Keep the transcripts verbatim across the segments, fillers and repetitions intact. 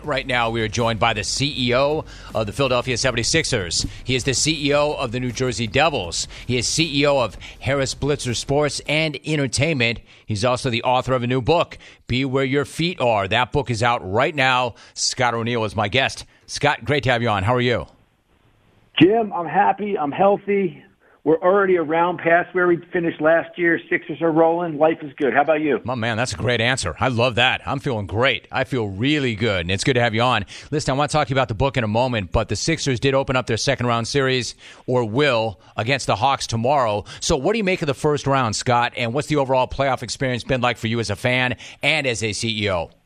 Right now, we are joined by the C E O of the Philadelphia seventy-sixers. He is the C E O of the New Jersey Devils. He is C E O of Harris Blitzer Sports and Entertainment. He's also the author of a new book, Be Where Your Feet Are. That book is out right now. Scott O'Neill is my guest. Scott, great to have you on. How are you? Jim, I'm happy. I'm healthy. We're already around past where we finished last year. Sixers are rolling. Life is good. How about you? My man, that's a great answer. I love that. I'm feeling great. I feel really good, and it's good to have you on. Listen, I want to talk to you about the book in a moment, but the Sixers did open up their second-round series, or will, against the Hawks tomorrow. So what do you make of the first round, Scott, and what's the overall playoff experience been like for you as a fan and as a C E O?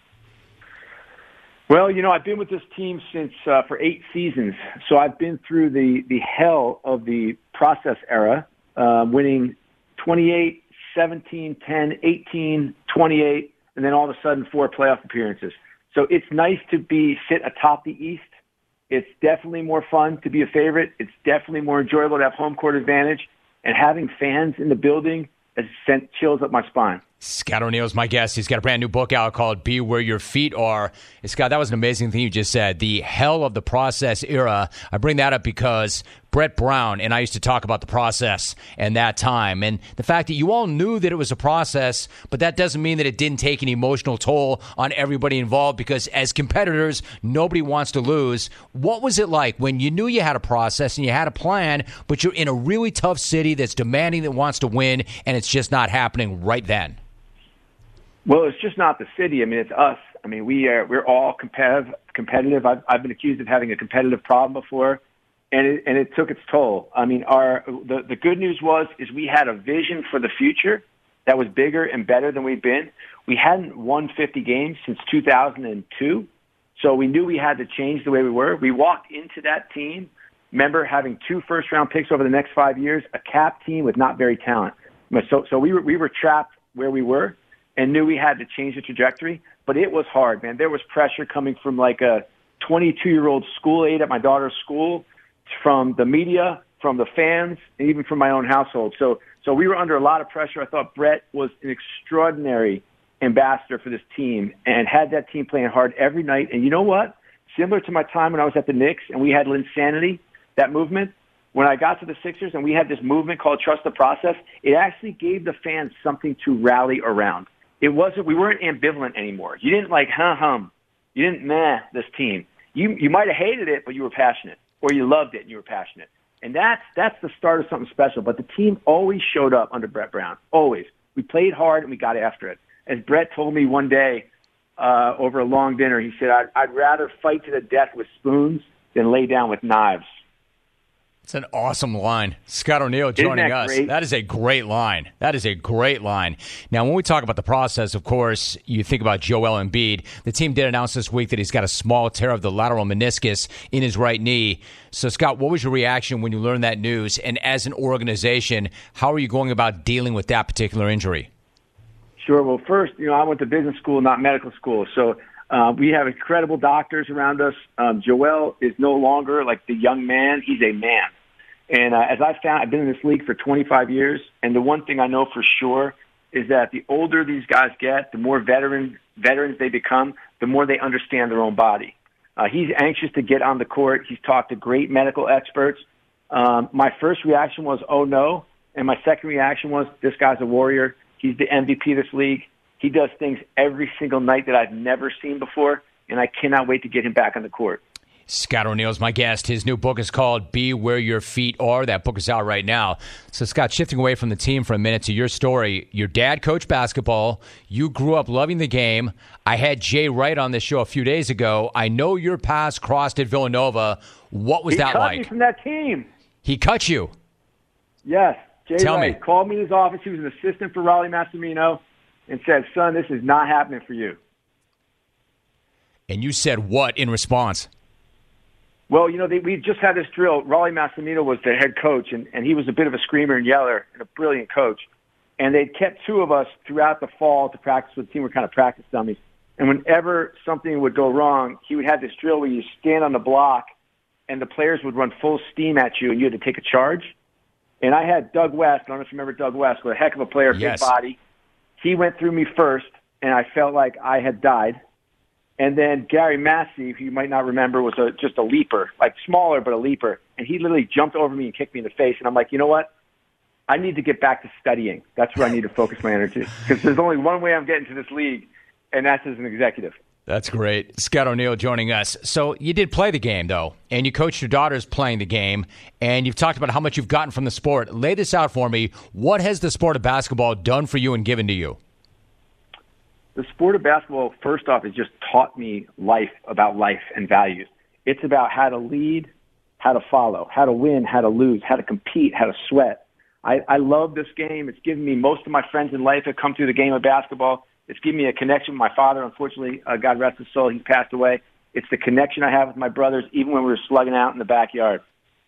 Well, you know, I've been with this team since uh, for eight seasons, so I've been through the, the hell of the process era, uh, winning twenty-eight, seventeen, ten, eighteen, twenty-eight, and then all of a sudden four playoff appearances. So it's nice to be sit atop the East. It's definitely more fun to be a favorite. It's definitely more enjoyable to have home court advantage, and having fans in the building has sent chills up my spine. Scott O'Neill is my guest. He's got a brand new book out called Be Where Your Feet Are. Scott, that was an amazing thing you just said. The hell of the process era. I bring that up because Brett Brown and I used to talk about the process and that time. And the fact that you all knew that it was a process, but that doesn't mean that it didn't take an emotional toll on everybody involved, because as competitors, nobody wants to lose. What was it like when you knew you had a process and you had a plan, but you're in a really tough city that's demanding, that wants to win, and it's just not happening right then? Well, it's just not the city. I mean, it's us. I mean, we are, we're all competitive. competitive. I've, I've been accused of having a competitive problem before, and it, and it took its toll. I mean, our the, the good news was is we had a vision for the future that was bigger and better than we've been. We hadn't won fifty games since two thousand two, so we knew we had to change the way we were. We walked into that team, remember, having two first-round picks over the next five years, a cap team with not very talent. So, so we were we were trapped where we were, and knew we had to change the trajectory. But it was hard, man. There was pressure coming from like a twenty-two-year-old school aide at my daughter's school, from the media, from the fans, and even from my own household. So so we were under a lot of pressure. I thought Brett was an extraordinary ambassador for this team and had that team playing hard every night. And you know what? Similar to my time when I was at the Knicks and we had Linsanity, that movement, when I got to the Sixers and we had this movement called Trust the Process, it actually gave the fans something to rally around. It wasn't, we weren't ambivalent anymore. You didn't like, huh, hum. You didn't, meh, this team. You, you might have hated it, but you were passionate, or you loved it and you were passionate. And that's, that's the start of something special. But the team always showed up under Brett Brown. Always. We played hard and we got after it. As Brett told me one day, uh, over a long dinner, he said, I'd, I'd rather fight to the death with spoons than lay down with knives. It's an awesome line. Scott O'Neill joining that us. Great? That is a great line. That is a great line. Now, when we talk about the process, of course, you think about Joel Embiid. The team did announce this week that he's got a small tear of the lateral meniscus in his right knee. So, Scott, what was your reaction when you learned that news? And as an organization, how are you going about dealing with that particular injury? Sure. Well, first, you know, I went to business school, not medical school. So uh, we have incredible doctors around us. Um, Joel is no longer like the young man. He's a man. And uh, as I found, I've been in this league for twenty-five years, and the one thing I know for sure is that the older these guys get, the more veteran veterans they become, the more they understand their own body. Uh, he's anxious to get on the court. He's talked to great medical experts. Um, my first reaction was, oh, no. And my second reaction was, this guy's a warrior. He's the M V P of this league. He does things every single night that I've never seen before, and I cannot wait to get him back on the court. Scott O'Neill is my guest. His new book is called Be Where Your Feet Are. That book is out right now. So, Scott, shifting away from the team for a minute to your story. Your dad coached basketball. You grew up loving the game. I had Jay Wright on this show a few days ago. I know your paths crossed at Villanova. What was he that cut like? Me from that team. He cut you? Yes. Jay Tell Wright me. called me in his office. He was an assistant for Rollie Massimino and said, son, this is not happening for you. And you said what in response? Well, you know, they, we just had this drill. Rollie Massimino was the head coach, and, and he was a bit of a screamer and yeller and a brilliant coach. And they kept two of us throughout the fall to practice with the team. We're kind of practice dummies. And whenever something would go wrong, he would have this drill where you stand on the block, and the players would run full steam at you, and you had to take a charge. And I had Doug West. I don't know if you remember Doug West, but a heck of a player, yes. big body. He went through me first, and I felt like I had died. And then Gary Massey, who you might not remember, was a, just a leaper, like smaller but a leaper. And he literally jumped over me and kicked me in the face. And I'm like, you know what? I need to get back to studying. That's where I need to focus my energy. Because there's only one way I'm getting to this league, and that's as an executive. That's great. Scott O'Neil joining us. So you did play the game, though, and you coached your daughters playing the game, and you've talked about how much you've gotten from the sport. Lay this out for me. What has the sport of basketball done for you and given to you? The sport of basketball, first off, has just taught me life, about life and values. It's about how to lead, how to follow, how to win, how to lose, how to compete, how to sweat. I, I love this game. It's given me most of my friends in life have come through the game of basketball. It's given me a connection with my father. Unfortunately, uh, God rest his soul, he passed away. It's the connection I have with my brothers, even when we were slugging out in the backyard.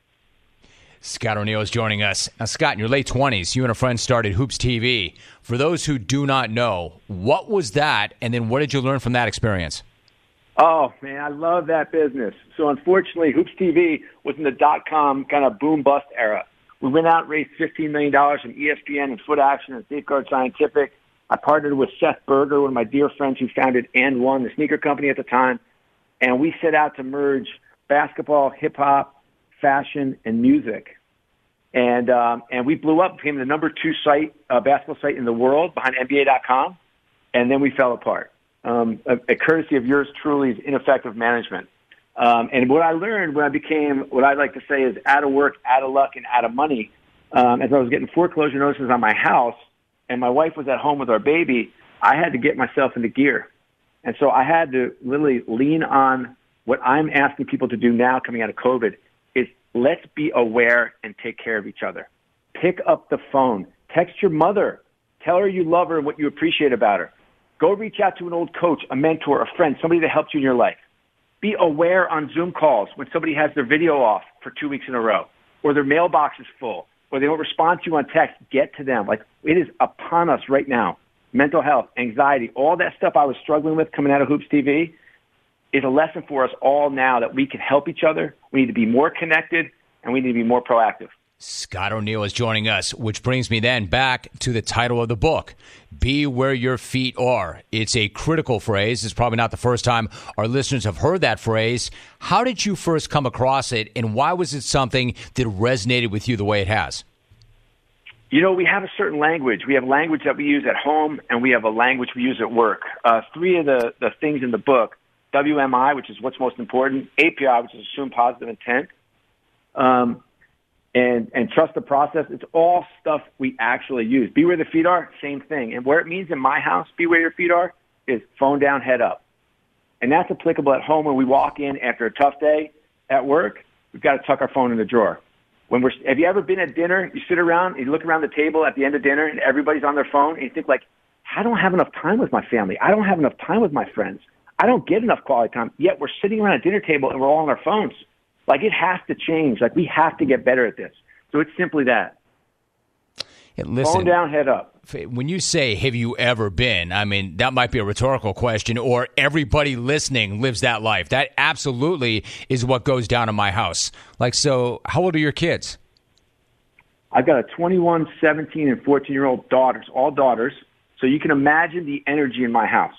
Scott O'Neil is joining us. Now, Scott, in your late twenties, you and a friend started Hoops T V. For those who do not know, what was that, and then what did you learn from that experience? Oh, man, I love that business. So, unfortunately, Hoops T V was in the dot-com kind of boom-bust era. We went out and raised fifteen million dollars from E S P N and Foot Action and Safeguard Scientific. I partnered with Seth Berger, one of my dear friends who founded And One, the sneaker company at the time, and we set out to merge basketball, hip-hop, fashion, and music. And um, and we blew up, became the number two site, uh, basketball site in the world behind N B A dot com, and then we fell apart, um, a, a courtesy of yours truly's ineffective management. Um, and what I learned when I became what I like to say is out of work, out of luck, and out of money, um, as I was getting foreclosure notices on my house, and my wife was at home with our baby, I had to get myself into gear. And so I had to literally lean on what I'm asking people to do now coming out of COVID is let's be aware and take care of each other. Pick up the phone. Text your mother. Tell her you love her and what you appreciate about her. Go reach out to an old coach, a mentor, a friend, somebody that helped you in your life. Be aware on Zoom calls when somebody has their video off for two weeks in a row, or their mailbox is full, or they don't respond to you on text. Get to them. Like, it is upon us right now. Mental health, anxiety, all that stuff I was struggling with coming out of Hoops T V is a lesson for us all now that we can help each other. We need to be more connected, and we need to be more proactive. Scott O'Neil is joining us, which brings me then back to the title of the book, Be Where Your Feet Are. It's a critical phrase. It's probably not the first time our listeners have heard that phrase. How did you first come across it, and why was it something that resonated with you the way it has? You know, we have a certain language. We have language that we use at home, and we have a language we use at work. Uh, three of the, the things in the book, W M I, which is what's most important, A P I, which is assume positive intent, um, and, and trust the process. It's all stuff we actually use. Be where the feet are, same thing. And where it means in my house, be where your feet are, is phone down, head up. And that's applicable at home when we walk in after a tough day at work. We've got to tuck our phone in the drawer. When we're, have you ever been at dinner, you sit around, you look around the table at the end of dinner, and everybody's on their phone, and you think, like, I don't have enough time with my family. I don't have enough time with my friends. I don't get enough quality time, yet we're sitting around a dinner table, and we're all on our phones. Like, it has to change. Like, we have to get better at this. So it's simply that. Yeah, listen, phone down, head up. When you say, have you ever been, I mean, that might be a rhetorical question, or everybody listening lives that life. That absolutely is what goes down in my house. Like, so how old are your kids? I've got a twenty-one, seventeen, and fourteen-year-old daughters, all daughters. So you can imagine the energy in my house.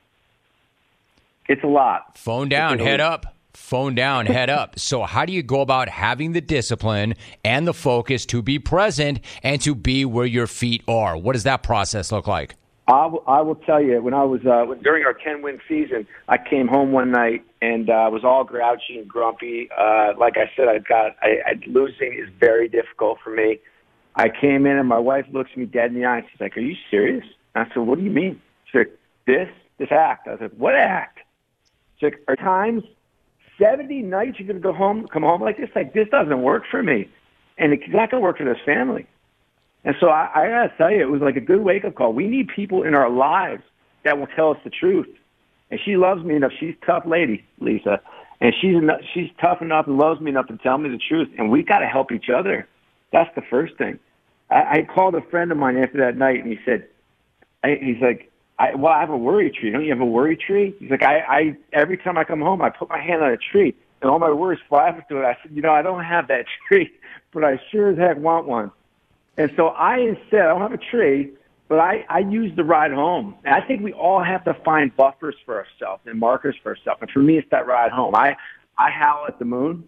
It's a lot. Phone down, head up. Phone down, head up. So how do you go about having the discipline and the focus to be present and to be where your feet are? What does that process look like? I will, I will tell you, when I was uh, during our ten-win season, I came home one night and I uh, was all grouchy and grumpy. Uh, like I said, I got I, I, losing is very difficult for me. I came in and my wife looks me dead in the eye and she's like, "Are you serious?" I said, "What do you mean?" She's like, "This, this act." I said, "What act?" She's like, "Are times seventy nights you're going to go home, come home like this? Like, this doesn't work for me. And it's not going to work for this family." And so I, I got to tell you, it was like a good wake-up call. We need people in our lives that will tell us the truth. And she loves me enough. She's a tough lady, Lisa. And she's enough, she's tough enough and loves me enough to tell me the truth. And we got to help each other. That's the first thing. I, I called a friend of mine after that night, and he said, I, he's like, I, well, I have a worry tree. Don't you have a worry tree? He's like, I, I, every time I come home, I put my hand on a tree, and all my worries fly up to it. I said, you know, I don't have that tree, but I sure as heck want one. And so I instead, I don't have a tree, but I, I use the ride home. And I think we all have to find buffers for ourselves and markers for ourselves. And for me, it's that ride home. I, I howl at the moon.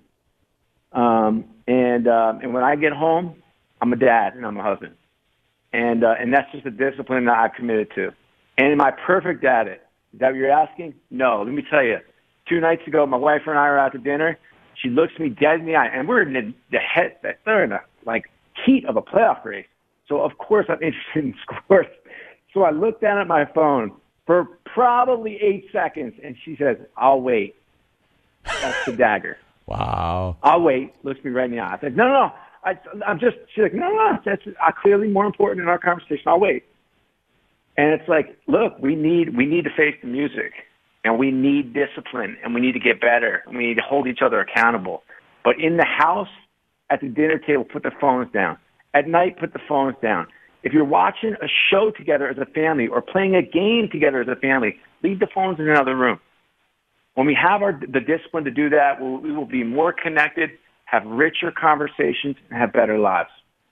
Um, and, um, and when I get home, I'm a dad and I'm a husband. And, uh, and that's just a discipline that I've committed to. And am I perfect at it? Is that what you're asking? No. Let me tell you. Two nights ago, my wife and I were out to dinner. She looks me dead in the eye, and we're in the, the head, they're in the like heat of a playoff race. So of course I'm interested in scores. So I looked down at my phone for probably eight seconds, and she says, "I'll wait." That's the dagger. Wow. I'll wait. Looks me right in the eye. I said, "No, no, no. I, I'm just." She's like, "No, no, that's uh, clearly more important in our conversation. I'll wait." And it's like, look, we need we need to face the music, and we need discipline, and we need to get better, and we need to hold each other accountable. But in the house, at the dinner table, put the phones down. At night, put the phones down. If you're watching a show together as a family or playing a game together as a family, leave the phones in another room. When we have our, the discipline to do that, we'll, we will be more connected, have richer conversations, and have better lives.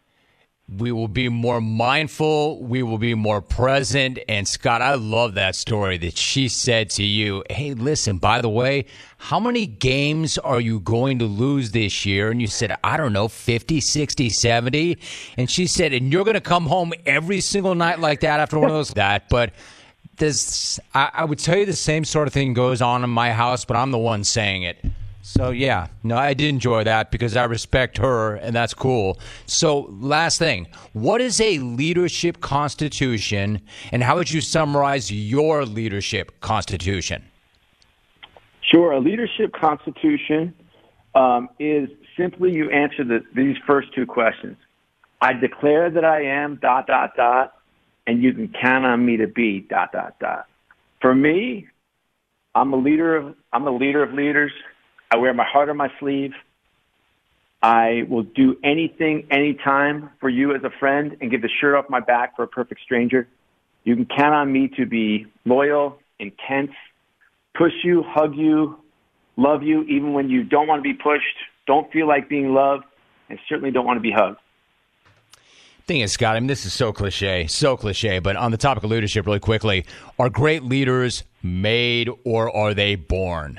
We will be more mindful. We will be more present. And Scott, I love that story that she said to you, "Hey, listen, by the way, how many games are you going to lose this year?" And you said, "I don't know, fifty, sixty, seventy. And she said, "And you're going to come home every single night like that after one of those." That, but this, I, I would tell you the same sort of thing goes on in my house, but I'm the one saying it. So, yeah, no, I did enjoy that because I respect her, and that's cool. So, last thing, what is a leadership constitution, and how would you summarize your leadership constitution? Sure. A leadership constitution um, is simply you answer the, these first two questions. I declare that I am, dot, dot, dot, and you can count on me to be, dot, dot, dot. For me, I'm a leader of, I'm a leader of leaders. I wear my heart on my sleeve. I will do anything, anytime for you as a friend and give the shirt off my back for a perfect stranger. You can count on me to be loyal, intense, push you, hug you, love you, even when you don't want to be pushed, don't feel like being loved, and certainly don't want to be hugged. Thing is, Scott, I mean, this is so cliche, so cliche, but on the topic of leadership really quickly, are great leaders made or are they born?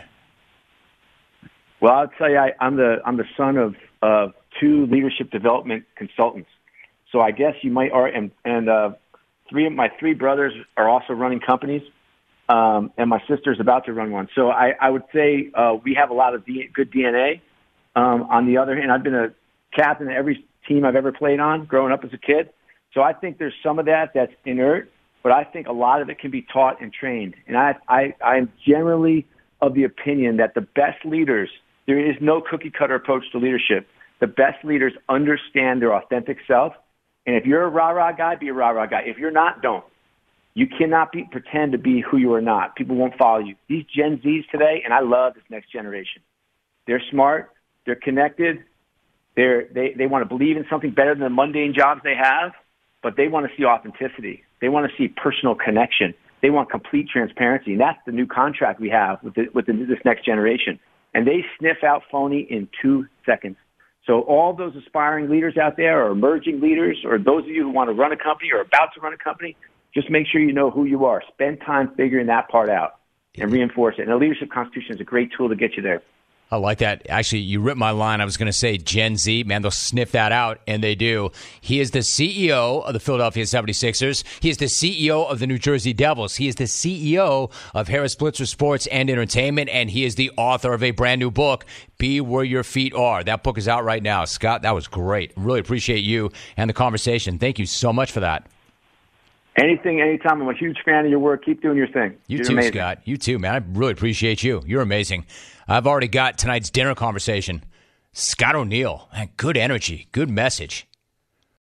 Well, I'll tell you, I, I'm the I'm the son of uh, two leadership development consultants. So I guess you might, or and and uh, three of my three brothers are also running companies, um, and my sister's about to run one. So I, I would say uh, we have a lot of D, good D N A. Um, on the other hand, I've been a captain of every team I've ever played on growing up as a kid. So I think there's some of that that's inert, but I think a lot of it can be taught and trained. And I I I'm generally of the opinion that the best leaders. There is no cookie-cutter approach to leadership. The best leaders understand their authentic self. And if you're a rah-rah guy, be a rah-rah guy. If you're not, don't. You cannot be, pretend to be who you are not. People won't follow you. These Gen Zs today, and I love this next generation, they're smart, they're connected, they're, they, they want to believe in something better than the mundane jobs they have, but they want to see authenticity. They want to see personal connection. They want complete transparency. And that's the new contract we have with, the, with the, this next generation. And they sniff out phony in two seconds. So all those aspiring leaders out there or emerging leaders or those of you who want to run a company or about to run a company, just make sure you know who you are. Spend time figuring that part out and reinforce it. And a leadership constitution is a great tool to get you there. I like that. Actually, you ripped my line. I was going to say Gen Z. Man, they'll sniff that out, and they do. He is the C E O of the Philadelphia seventy-sixers. He is the C E O of the New Jersey Devils. He is the C E O of Harris Blitzer Sports and Entertainment, and he is the author of a brand new book, Be Where Your Feet Are. That book is out right now. Scott, that was great. Really appreciate you and the conversation. Thank you so much for that. Anything, anytime. I'm a huge fan of your work. Keep doing your thing. You You're too, amazing. Scott. You too, man. I really appreciate you. You're amazing. I've already got tonight's dinner conversation. Scott O'Neill. Man, good energy. Good message.